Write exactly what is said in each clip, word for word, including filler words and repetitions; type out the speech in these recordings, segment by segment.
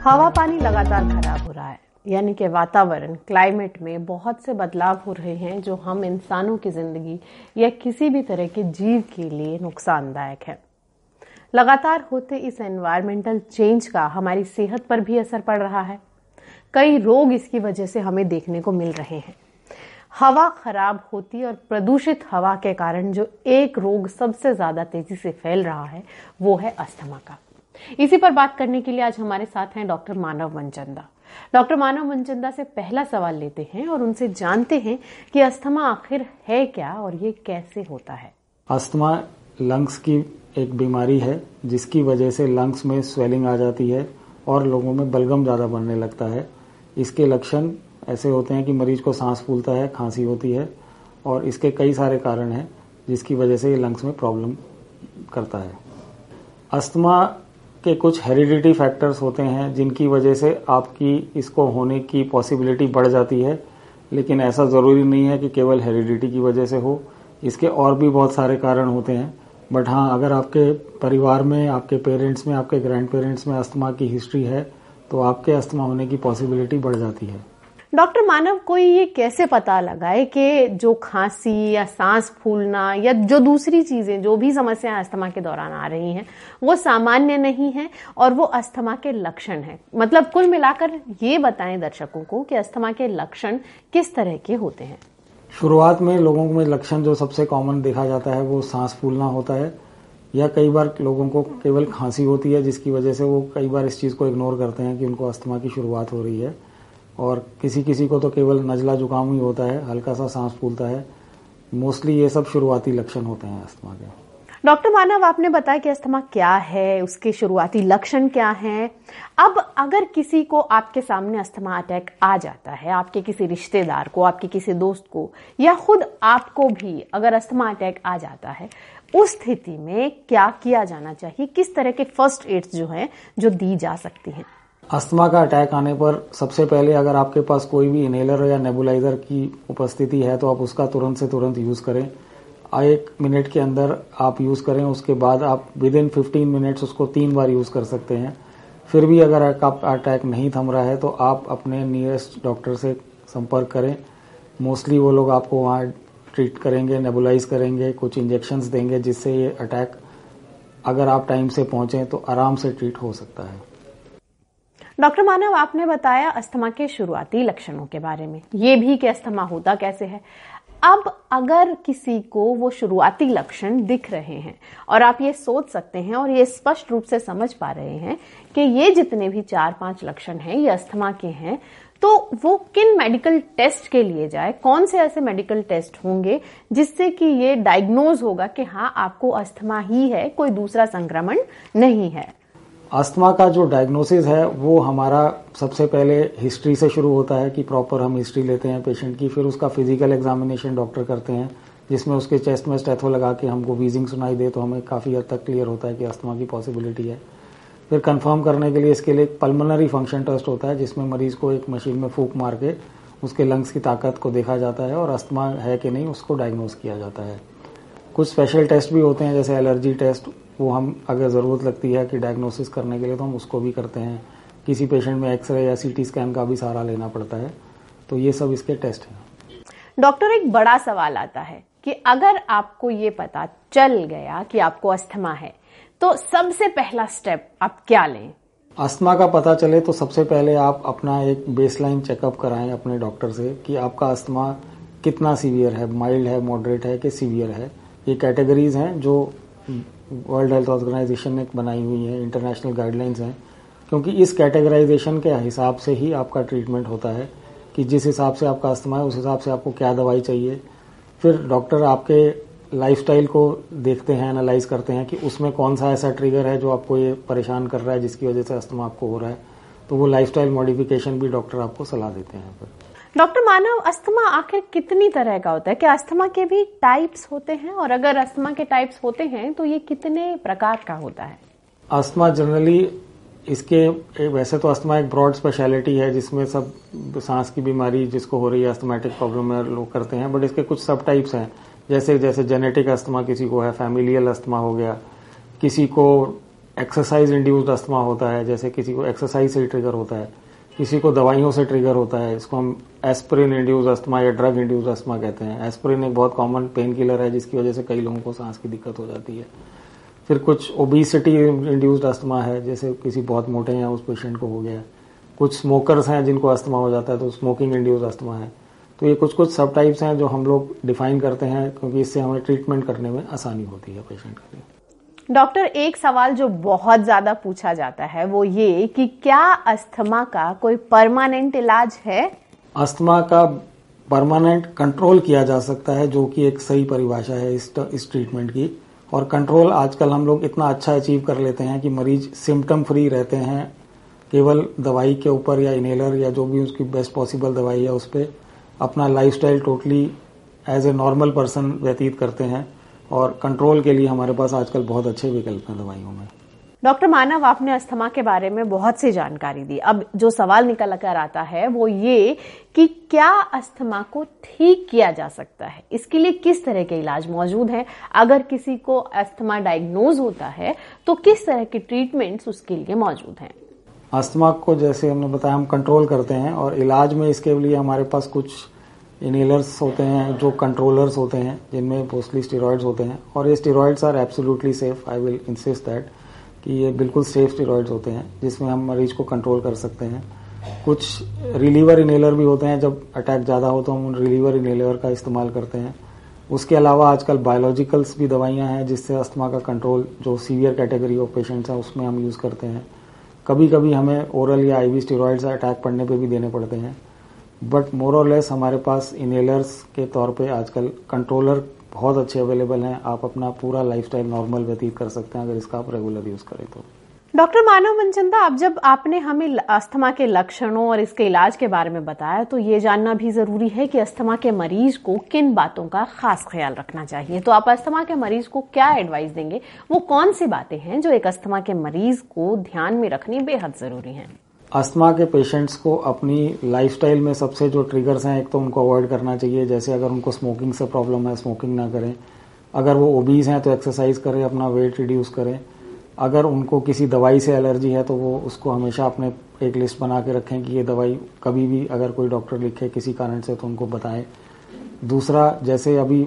हवा पानी लगातार खराब हो रहा है, यानी कि वातावरण क्लाइमेट में बहुत से बदलाव हो रहे हैं जो हम इंसानों की जिंदगी या किसी भी तरह के जीव के लिए नुकसानदायक है। लगातार होते इस एनवायरमेंटल चेंज का हमारी सेहत पर भी असर पड़ रहा है। कई रोग इसकी वजह से हमें देखने को मिल रहे हैं। हवा खराब होती और प्रदूषित हवा के कारण जो एक रोग सबसे ज्यादा तेजी से फैल रहा है वो है अस्थमा का। इसी पर बात करने के लिए आज हमारे साथ हैं डॉक्टर मानव मनचंदा। डॉक्टर मानव मनचंदा से पहला सवाल लेते हैं और उनसे जानते हैं कि अस्थमा आखिर है क्या और ये कैसे होता है। अस्थमा लंग्स की एक बीमारी है जिसकी वजह से लंग्स में स्वेलिंग आ जाती है और लोगों में बलगम ज्यादा बनने लगता है। इसके लक्षण ऐसे होते हैं कि मरीज को सांस फूलता है, खांसी होती है और इसके कई सारे कारण हैं जिसकी वजह से ये लंग्स में प्रॉब्लम करता है। अस्थमा के कुछ हेरिडिटी फैक्टर्स होते हैं जिनकी वजह से आपकी इसको होने की पॉसिबिलिटी बढ़ जाती है, लेकिन ऐसा ज़रूरी नहीं है कि केवल हेरिडिटी की वजह से हो। इसके और भी बहुत सारे कारण होते हैं, बट हाँ, अगर आपके परिवार में, आपके पेरेंट्स में, आपके ग्रैंड पेरेंट्स में अस्थमा की हिस्ट्री है तो आपके अस्थमा होने की पॉसिबिलिटी बढ़ जाती है। डॉक्टर मानव, कोई ये कैसे पता लगाए कि जो खांसी या सांस फूलना या जो दूसरी चीजें जो भी समस्याएं अस्थमा के दौरान आ रही हैं वो सामान्य नहीं है और वो अस्थमा के लक्षण हैं? मतलब कुल मिलाकर ये बताएं दर्शकों को कि अस्थमा के लक्षण किस तरह के होते हैं। शुरुआत में लोगों में लक्षण जो सबसे कॉमन देखा जाता है वो सांस फूलना होता है, या कई बार लोगों को केवल खांसी होती है जिसकी वजह से वो कई बार इस चीज को इग्नोर करते हैं कि उनको अस्थमा की शुरुआत हो रही है। और किसी किसी को तो केवल नजला जुकाम ही होता है, हल्का सा सांस फूलता है। मोस्टली ये सब शुरुआती लक्षण होते हैं अस्थमा के। डॉक्टर मानव, आपने बताया कि अस्थमा क्या है, उसके शुरुआती लक्षण क्या हैं। अब अगर किसी को आपके सामने अस्थमा अटैक आ जाता है, आपके किसी रिश्तेदार को, आपके किसी दोस्त को या खुद आपको भी अगर अस्थमा अटैक आ जाता है, उस स्थिति में क्या किया जाना चाहिए? किस तरह के फर्स्ट एड्स जो हैं जो दी जा सकती हैं? अस्थमा का अटैक आने पर सबसे पहले अगर आपके पास कोई भी इनहेलर या नेबुलाइजर की उपस्थिति है तो आप उसका तुरंत से तुरंत यूज करें। एक मिनट के अंदर आप यूज करें, उसके बाद आप विद इन फिफ्टीन मिनट्स उसको तीन बार यूज कर सकते हैं। फिर भी अगर आपका अटैक नहीं थम रहा है तो आप अपने नियरेस्ट डॉक्टर से संपर्क करें। मोस्टली वो लोग आपको वहाँ ट्रीट करेंगे, नेबुलाइज करेंगे, कुछ इंजेक्शंस देंगे जिससे ये अटैक अगर आप टाइम से पहुंचे तो आराम से ट्रीट हो सकता है। डॉक्टर मानव, आपने बताया अस्थमा के शुरुआती लक्षणों के बारे में, ये भी कि अस्थमा होता कैसे है। अब अगर किसी को वो शुरुआती लक्षण दिख रहे हैं और आप ये सोच सकते हैं और ये स्पष्ट रूप से समझ पा रहे हैं कि ये जितने भी चार पांच लक्षण हैं ये अस्थमा के हैं, तो वो किन मेडिकल टेस्ट के लिए जाए? कौन से ऐसे मेडिकल टेस्ट होंगे जिससे कि ये डायग्नोज होगा कि हाँ आपको अस्थमा ही है, कोई दूसरा संक्रमण नहीं है? अस्थमा का जो डायग्नोसिस है वो हमारा सबसे पहले हिस्ट्री से शुरू होता है कि प्रॉपर हम हिस्ट्री लेते हैं पेशेंट की। फिर उसका फिजिकल एग्जामिनेशन डॉक्टर करते हैं जिसमें उसके चेस्ट में स्टेथो लगा के हमको वीजिंग सुनाई दे तो हमें काफ़ी हद तक क्लियर होता है कि अस्थमा की पॉसिबिलिटी है। फिर कंफर्म करने के लिए इसके लिए एक पल्मोनरी फंक्शन टेस्ट होता है जिसमें मरीज को एक मशीन में फूंक मार के उसके लंग्स की ताकत को देखा जाता है और अस्थमा है कि नहीं उसको डायग्नोज किया जाता है। कुछ स्पेशल टेस्ट भी होते हैं जैसे एलर्जी टेस्ट, वो हम अगर ज़रूरत लगती है कि डायग्नोसिस करने के लिए तो हम उसको भी करते हैं। किसी पेशेंट में एक्सरे या सीटी स्कैन का भी सहारा लेना पड़ता है। तो ये सब इसके टेस्ट हैं। डॉक्टर, एक बड़ा सवाल आता है कि अगर आपको ये पता चल गया कि आपको अस्थमा है तो सबसे पहला स्टेप आप क्या लें? अस्थमा का पता चले तो सबसे पहले आप अपना एक बेसलाइन चेकअप कराएं अपने डॉक्टर से कि आपका अस्थमा कितना सीवियर है, माइल्ड है, मॉडरेट है कि सीवियर है। ये कैटेगरीज हैं जो वर्ल्ड हेल्थ ऑर्गेनाइजेशन ने बनाई हुई है, इंटरनेशनल गाइडलाइंस हैं, क्योंकि इस कैटेगराइजेशन के हिसाब से ही आपका ट्रीटमेंट होता है कि जिस हिसाब से आपका अस्थमा है उस हिसाब से आपको क्या दवाई चाहिए। फिर डॉक्टर आपके लाइफस्टाइल को देखते हैं, एनालाइज करते हैं कि उसमें कौन सा ऐसा ट्रिगर है जो आपको ये परेशान कर रहा है जिसकी वजह से अस्थमा आपको हो रहा है। तो वो लाइफस्टाइल मॉडिफिकेशन भी डॉक्टर आपको सलाह देते हैं। फिर डॉक्टर मानव, अस्थमा आखिर कितनी तरह का होता है? क्या अस्थमा के भी टाइप्स होते हैं और अगर अस्थमा के टाइप्स होते हैं तो ये कितने प्रकार का होता है? अस्थमा जनरली इसके वैसे तो अस्थमा एक ब्रॉड स्पेशलिटी है जिसमें सब सांस की बीमारी जिसको हो रही है अस्थमेटिक प्रॉब्लम है लोग करते हैं, बट इसके कुछ सब टाइप्स हैं। जैसे जैसे जेनेटिक अस्थमा किसी को है, फैमिलियल अस्थमा हो गया, किसी को एक्सरसाइज इंड्यूस्ड अस्थमा होता है, जैसे किसी को एक्सरसाइज से ट्रिगर होता है, किसी को दवाइयों से ट्रिगर होता है, इसको हम एस्पिरिन इंड्यूस्ड अस्थमा या ड्रग इंड्यूस्ड अस्थमा कहते हैं। एस्पिरिन एक बहुत कॉमन पेन किलर है जिसकी वजह से कई लोगों को सांस की दिक्कत हो जाती है। फिर कुछ ओबेसिटी इंड्यूस्ड अस्थमा है, जैसे किसी बहुत मोटे हैं उस पेशेंट को हो गया। कुछ स्मोकर्स हैं जिनको अस्थमा हो जाता है तो स्मोकिंग इंड्यूस्ड अस्थमा है। तो ये कुछ कुछ सब टाइप्स हैं जो हम लोग डिफाइन करते हैं, क्योंकि इससे हमें ट्रीटमेंट करने में आसानी होती है पेशेंट के लिए। डॉक्टर, एक सवाल जो बहुत ज्यादा पूछा जाता है वो ये कि क्या अस्थमा का कोई परमानेंट इलाज है? अस्थमा का परमानेंट कंट्रोल किया जा सकता है, जो कि एक सही परिभाषा है इस इस ट्रीटमेंट की। और कंट्रोल आजकल हम लोग इतना अच्छा अचीव कर लेते हैं कि मरीज सिम्टम फ्री रहते हैं, केवल दवाई के ऊपर या इनहेलर या जो भी उसकी बेस्ट पॉसिबल दवाई है उस पर अपना lifestyle totally as a normal person व्यतीत करते हैं। और कंट्रोल के लिए हमारे पास आजकल बहुत अच्छे विकल्प हैं दवाइयों में। डॉक्टर मानव, आपने अस्थमा के बारे में बहुत सी जानकारी दी। अब जो सवाल निकल कर आता है वो ये कि क्या अस्थमा को ठीक किया जा सकता है? इसके लिए किस तरह के इलाज मौजूद हैं? अगर किसी को अस्थमा डायग्नोज होता है तो किस तरह के ट्रीटमेंट्स उसके लिए मौजूद हैं? अस्थमा को जैसे हमने बताया हम कंट्रोल करते हैं, और इलाज में इसके लिए हमारे पास कुछ इनहेलर्स होते हैं जो कंट्रोलर्स होते हैं, जिनमें मोस्टली स्टेरॉइड्स होते हैं। और ये steroids are absolutely safe, I will insist that कि ये बिल्कुल सेफ स्टेरॉइड्स होते हैं जिसमें हम मरीज को कंट्रोल कर सकते हैं। कुछ रिलीवर इनहेलर भी होते हैं, जब अटैक ज़्यादा हो तो हम उन रिलीवर इनहेलर का इस्तेमाल करते हैं। उसके अलावा आजकल बायोलॉजिकल्स भी दवाइयाँ हैं जिससे अस्थमा का कंट्रोल, जो सीवियर कैटेगरी ऑफ पेशेंट्स हैं उसमें हम यूज़ करते हैं। कभी कभी हमें ओरल या आईवी स्टेरॉइड्स अटैक पड़ने पे भी देने पड़ते हैं, बट मोर और लेस हमारे पास इनहेलर्स के तौर पे आजकल कंट्रोलर बहुत अच्छे अवेलेबल हैं। आप अपना पूरा लाइफस्टाइल नॉर्मल व्यतीत कर सकते हैं अगर इसका आप रेगुलर यूज करें तो। डॉक्टर मानव मनचंदा, अब जब आपने हमें अस्थमा के लक्षणों और इसके इलाज के बारे में बताया तो ये जानना भी जरूरी है कि अस्थमा के मरीज को किन बातों का खास ख्याल रखना चाहिए। तो आप अस्थमा के मरीज को क्या एडवाइस देंगे? वो कौन सी बातें हैं जो एक अस्थमा के मरीज को ध्यान में रखनी बेहद जरूरी है? अस्थमा के पेशेंट्स को अपनी लाइफस्टाइल में सबसे जो ट्रिगर्स हैं, एक तो उनको अवॉइड करना चाहिए। जैसे अगर उनको स्मोकिंग से प्रॉब्लम है, स्मोकिंग ना करें। अगर वो ओबीज हैं तो एक्सरसाइज करें, अपना वेट रिड्यूस करें। अगर उनको किसी दवाई से एलर्जी है तो वो उसको हमेशा अपने एक लिस्ट बना के रखें कि ये दवाई कभी भी अगर कोई डॉक्टर लिखे किसी कारण से तो उनको बताएं। दूसरा, जैसे अभी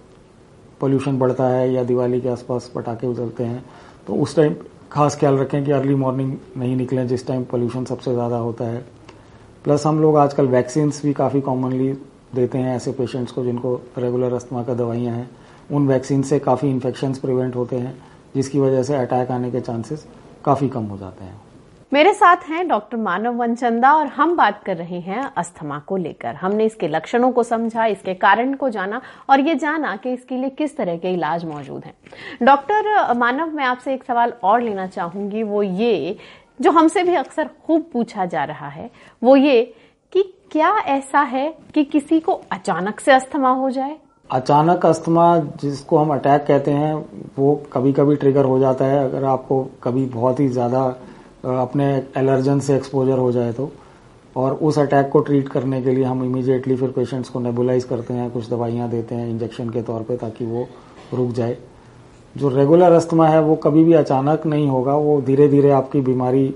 पोल्यूशन बढ़ता है या दिवाली के आसपास पटाखे उछलते हैं तो उस टाइम खास ख्याल रखें कि अर्ली मॉर्निंग नहीं निकलें जिस टाइम पोल्यूशन सबसे ज़्यादा होता है। प्लस हम लोग आजकल वैक्सीन्स भी काफ़ी कॉमनली देते हैं ऐसे पेशेंट्स को जिनको रेगुलर अस्थमा का दवाइयाँ हैं। उन वैक्सीन से काफ़ी इन्फेक्शंस प्रिवेंट होते हैं जिसकी वजह से अटैक आने के चांसेस काफ़ी कम हो जाते हैं। मेरे साथ हैं डॉक्टर मानव मनचंदा और हम बात कर रहे हैं अस्थमा को लेकर। हमने इसके लक्षणों को समझा, इसके कारण को जाना और ये जाना कि इसके लिए किस तरह के इलाज मौजूद हैं। डॉक्टर मानव, मैं आपसे एक सवाल और लेना चाहूंगी, वो ये जो हमसे भी अक्सर खूब पूछा जा रहा है, वो ये कि क्या ऐसा है कि किसी को अचानक से अस्थमा हो जाए? अचानक अस्थमा, जिसको हम अटैक कहते हैं, वो कभी कभी ट्रिगर हो जाता है अगर आपको कभी बहुत ही ज़्यादा अपने एलर्जन से एक्सपोजर हो जाए तो। और उस अटैक को ट्रीट करने के लिए हम इमीडिएटली फिर पेशेंट्स को नेबुलाइज करते हैं, कुछ दवाइयाँ देते हैं इंजेक्शन के तौर पे ताकि वो रुक जाए। जो रेगुलर अस्थमा है वो कभी भी अचानक नहीं होगा, वो धीरे धीरे आपकी बीमारी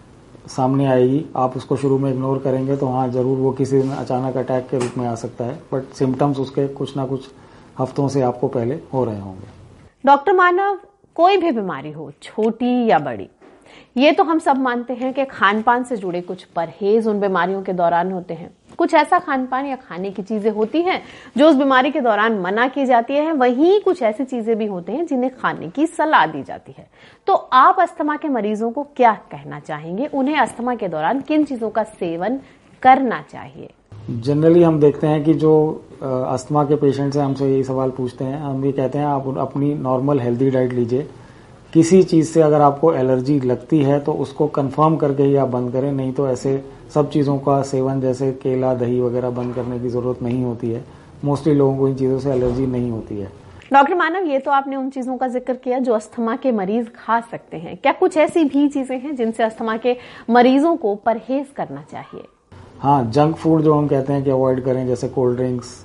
सामने आएगी। आप उसको शुरू में इग्नोर करेंगे तो हाँ जरूर वो किसी दिन अचानक अटैक के रूप में आ सकता है, बट सिम्टम्स उसके कुछ ना कुछ हफ्तों से आपको पहले हो रहे होंगे। डॉक्टर मानव, कोई भी बीमारी हो, छोटी या बड़ी, ये तो हम सब मानते हैं कि खान पान से जुड़े कुछ परहेज उन बीमारियों के दौरान होते हैं। कुछ ऐसा खान पान या खाने की चीजें होती हैं जो उस बीमारी के दौरान मना की जाती है, वहीं कुछ ऐसी चीजें भी होते हैं जिन्हें खाने की सलाह दी जाती है। तो आप अस्थमा के मरीजों को क्या कहना चाहेंगे? उन्हें अस्थमा के दौरान किन चीजों का सेवन करना चाहिए? जनरली हम देखते हैं कि जो अस्थमा के पेशेंट्स हैं हमसे यही सवाल पूछते हैं। हम ये कहते हैं आप अपनी नॉर्मल हेल्दी डाइट लीजिए। किसी चीज से अगर आपको एलर्जी लगती है तो उसको कंफर्म करके ही आप बंद करें, नहीं तो ऐसे सब चीजों का सेवन जैसे केला, दही वगैरह बंद करने की जरूरत नहीं होती है। मोस्टली लोगों को इन चीजों से एलर्जी नहीं होती है। डॉक्टर मानव, ये तो आपने उन चीजों का जिक्र किया जो अस्थमा के मरीज खा सकते हैं। क्या कुछ ऐसी भी चीजें हैं जिनसे अस्थमा के मरीजों को परहेज करना चाहिए? हाँ, जंक फूड जो हम कहते हैं कि अवॉइड करें, जैसे कोल्ड ड्रिंक्स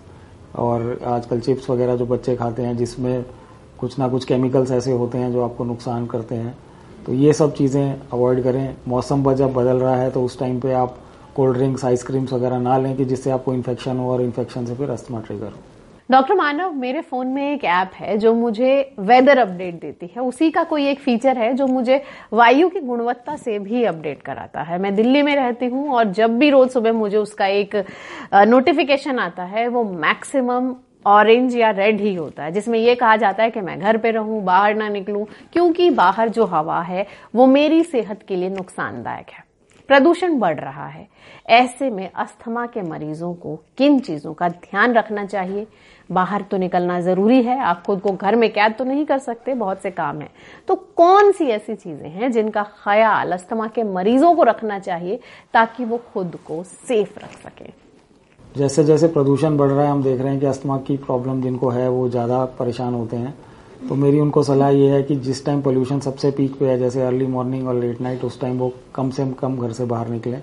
और आजकल चिप्स वगैरह जो बच्चे खाते हैं जिसमें कुछ ना कुछ केमिकल्स ऐसे होते हैं जो आपको नुकसान करते हैं। तो ये सब चीज़ें अवॉइड करें। मौसम जब बदल रहा है तो उस टाइम पे आप कोल्ड ड्रिंक्स, आइसक्रीम्स वगैरह ना लें कि जिससे आपको इन्फेक्शन हो और इन्फेक्शन से फिर अस्थमा ट्रिगर हो। डॉक्टर मानव, मेरे फोन में एक ऐप है जो मुझे वेदर अपडेट देती है। उसी का कोई एक फीचर है जो मुझे वायु की गुणवत्ता से भी अपडेट कराता है। मैं दिल्ली में रहती हूँ और जब भी रोज सुबह मुझे उसका एक नोटिफिकेशन आता है वो मैक्सिमम ऑरेंज या रेड ही होता है, जिसमें यह कहा जाता है कि मैं घर पे रहूं, बाहर ना निकलूं, क्योंकि बाहर जो हवा है वो मेरी सेहत के लिए नुकसानदायक है। प्रदूषण बढ़ रहा है। ऐसे में अस्थमा के मरीजों को किन चीजों का ध्यान रखना चाहिए? बाहर तो निकलना जरूरी है, आप खुद को घर में कैद तो नहीं कर सकते, बहुत से काम हैं। तो कौन सी ऐसी चीजें हैं जिनका ख्याल अस्थमा के मरीजों को रखना चाहिए ताकि वो खुद को सेफ रख सके? जैसे जैसे प्रदूषण बढ़ रहा है हम देख रहे हैं कि अस्थमा की प्रॉब्लम जिनको है वो ज़्यादा परेशान होते हैं। तो मेरी उनको सलाह ये है कि जिस टाइम पोल्यूशन सबसे पीक पे है, जैसे अर्ली मॉर्निंग और लेट नाइट, उस टाइम वो कम से कम घर से बाहर निकलें।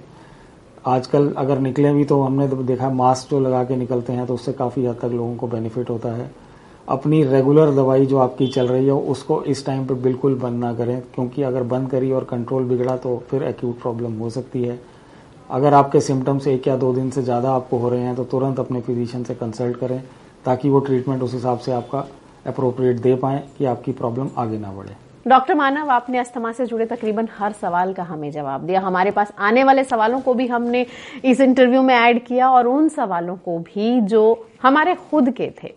आजकल अगर निकले भी तो हमने देखा मास्क जो लगा के निकलते हैं तो उससे काफ़ी हद तक लोगों को बेनिफिट होता है। अपनी रेगुलर दवाई जो आपकी चल रही है उसको इस टाइम पे बिल्कुल बंद ना करें, क्योंकि अगर बंद करी और कंट्रोल बिगड़ा तो फिर एक्यूट प्रॉब्लम हो सकती है। अगर आपके सिम्टम्स एक या दो दिन से ज़्यादा आपको हो रहे हैं तो तुरंत अपने फिजिशियन से कंसल्ट करें ताकि वो ट्रीटमेंट उस हिसाब से आपका अप्रोप्रिएट दे पाएं कि आपकी प्रॉब्लम आगे ना बढ़े। डॉक्टर मानव, आपने अस्थमा से जुड़े तकरीबन हर सवाल का हमें जवाब दिया। हमारे पास आने वाले सवालों को भी हमने इस इंटरव्यू में ऐड किया और उन सवालों को भी जो हमारे खुद के थे।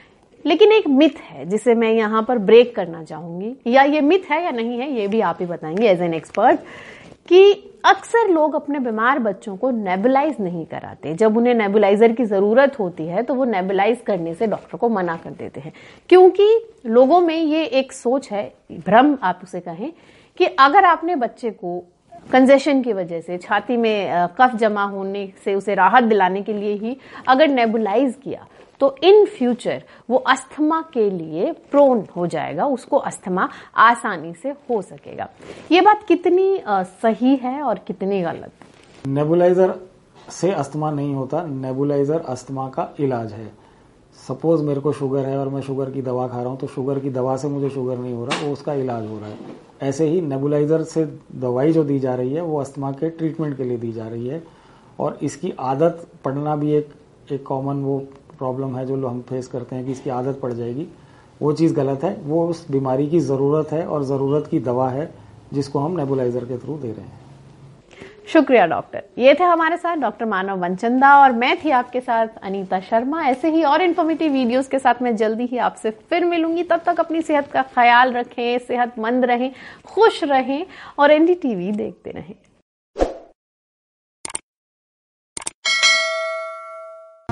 लेकिन एक मिथ है जिसे मैं यहाँ पर ब्रेक करना चाहूंगी, या ये मिथ है या नहीं है ये भी आप ही बताएंगे एज एन एक्सपर्ट, कि अक्सर लोग अपने बीमार बच्चों को नेबुलाइज नहीं कराते। जब उन्हें नेबुलाइजर की जरूरत होती है तो वो नेबुलाइज करने से डॉक्टर को मना कर देते हैं, क्योंकि लोगों में ये एक सोच है, भ्रम आप उसे कहें, कि अगर आपने बच्चे को कंजेशन की वजह से, छाती में कफ जमा होने से उसे राहत दिलाने के लिए ही अगर नेबुलाइज किया तो इन फ्यूचर वो अस्थमा के लिए प्रोन हो जाएगा, उसको अस्थमा आसानी से हो सकेगा। ये बात कितनी आ, सही है और कितनी गलत? नेबुलाइजर से अस्थमा नहीं होता, नेबुलाइजर अस्थमा का इलाज है। सपोज मेरे को शुगर है और मैं शुगर की दवा खा रहा हूँ तो शुगर की दवा से मुझे शुगर नहीं हो रहा, वो उसका इलाज हो रहा है। ऐसे ही नेबुलाइजर से दवाई जो दी जा रही है वो अस्थमा के ट्रीटमेंट के लिए दी जा रही है। और इसकी आदत पड़ना भी एक एक कॉमन वो प्रॉब्लम है जो हम फेस करते हैं कि इसकी आदत पड़ जाएगी, वो चीज़ गलत है। वो उस बीमारी की ज़रूरत है और ज़रूरत की दवा है जिसको हम नेबुलाइजर के थ्रू दे रहे हैं। शुक्रिया डॉक्टर। ये थे हमारे साथ डॉक्टर मानव वनचंदा और मैं थी आपके साथ अनीता शर्मा। ऐसे ही और इन्फॉर्मेटिव वीडियोस के साथ मैं जल्दी ही आपसे फिर मिलूंगी। तब तक अपनी सेहत का ख्याल रखें, सेहतमंद रहें, खुश रहें और एनडीटीवी देखते रहें।